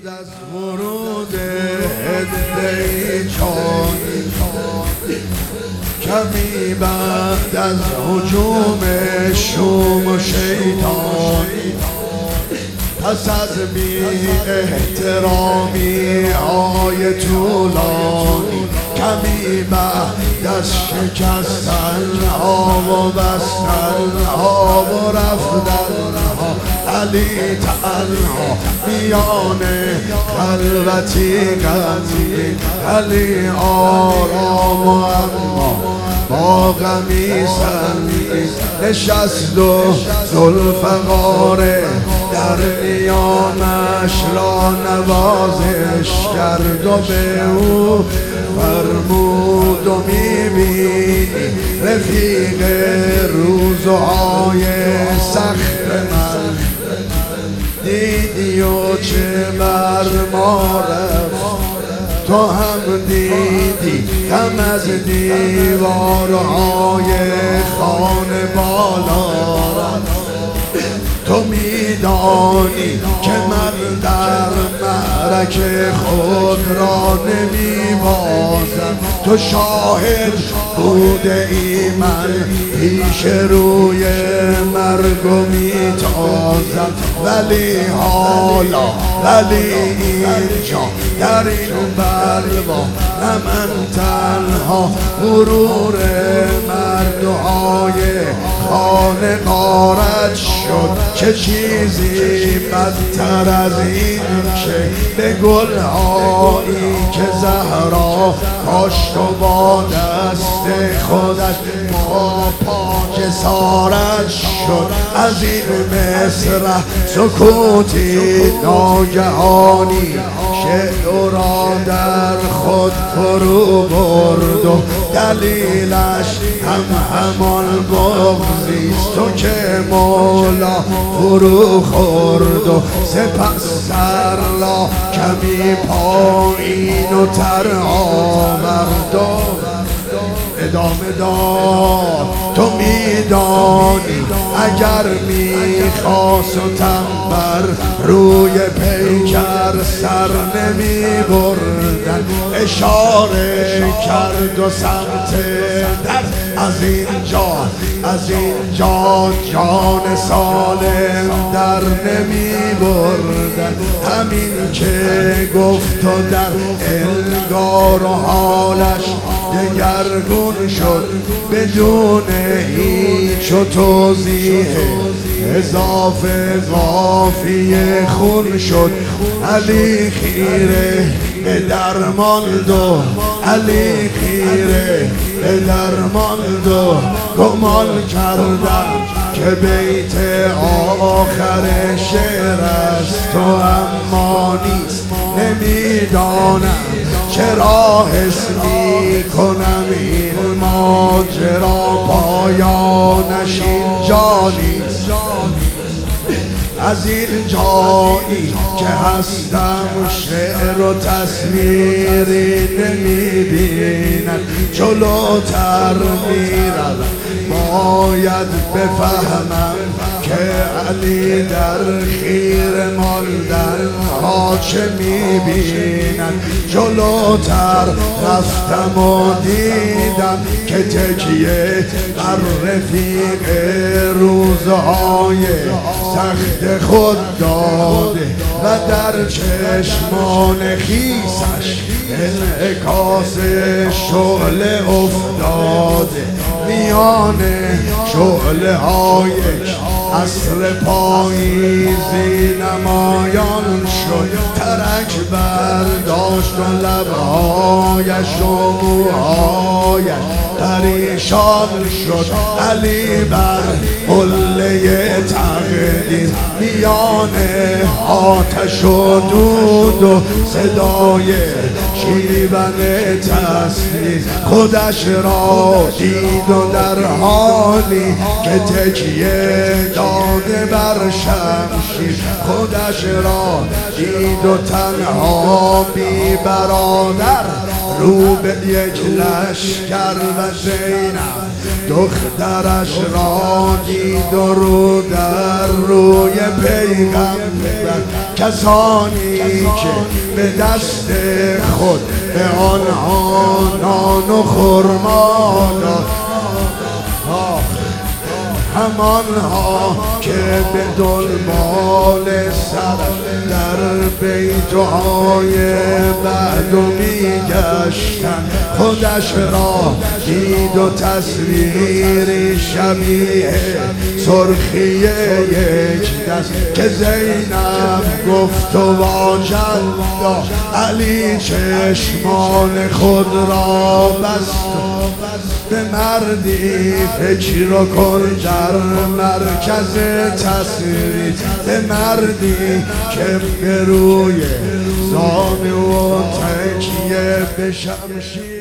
از ورود هده‌ای جانی، کمی بعد از هجوم شوم و شیطانی، پس از بی احترامی های طولانی، کمی بعد از شکستن ها و بستن ها و رفتن ها، علی تنها میان خلوتی غمگین، علی آرام و اما با غمی سنگین نشست و ذوالفقار در میانش را نوازش کرد و به او فرمود و میبینی رفیق روزهای سخت من، دیدی و چه بر ما رفت، تو هم دیدی هم از دیوارهای خانه بالا رفت. تو میدانی که من در معرکه خود را نمیبازم، تو شاهد بوده ای من پیش روی مرگ و میتازم، ولی حالا ولی اینجا در این بلوا نه من تنها، غرور مردهای خانه غارت شد. چه چیزی بدتر از این که به گلهایی که زهرا کاشت و با دست خودش با پاک سارت شد. از این مصرع سکوتی ناگهانی شعر را در خود فرو برد و دلیلش همان بغضیست. تو که مولا فرو خورد و سپس سر را کمی پایین و تر آورد و ادامه داد. تو میدانی اگر میخواست و تنبر روی پیکر سر نمی بردن، اشاره کرد و سمت در از اینجا جان سالم در نمی بردن. همین که گفت و در الگار و حالش دگرگون شد بدون هیچ و توضیح اضافه قافیه خون شد. علی خیره به درماند و علی خیره به درماند و گمان کردم که بیت آخر شعر است و اما نیست. نمیدانم چرا حس میکنم این ماجرا پایانش اینجا نیست. از این جایی که هستم شعر و تصویری نمیبینم، جلوتر میرم باید بفهمم که علی در خیر ماندن ها چه میبینن. جلوتر رفتم و دیدم که تکیه بر رفیق روزهای سخت خود داده و در چشمان خیسش انعکاس شعله افتاده. میان شعله های عصر پاییزی نمایان شد. ترک برداشت و لبهایش و موهایش پریشان شد. علی بر قله تقدیر میان آتش و دود و صدای شیون تسلیم خودش را دید و در حالی که تکیه داده بر شمشیر خودش را دید و تنها بی برادر رو به یک لشکر و زینب دخترش را دید و رو در روی پیغمبر، کسانی که به دست خود به آنها نان و خرما داد، همانها که به دنبال سر در بیتهای بعد میگشتن، خودش را دید و تصویری شبیه سرخی یک دست که زینب گفت و واجد علی چشمان خود را بست، به مردی فکر کن در مرکز تصویر، به مردی که به روی زانو و تکیه به شمشیر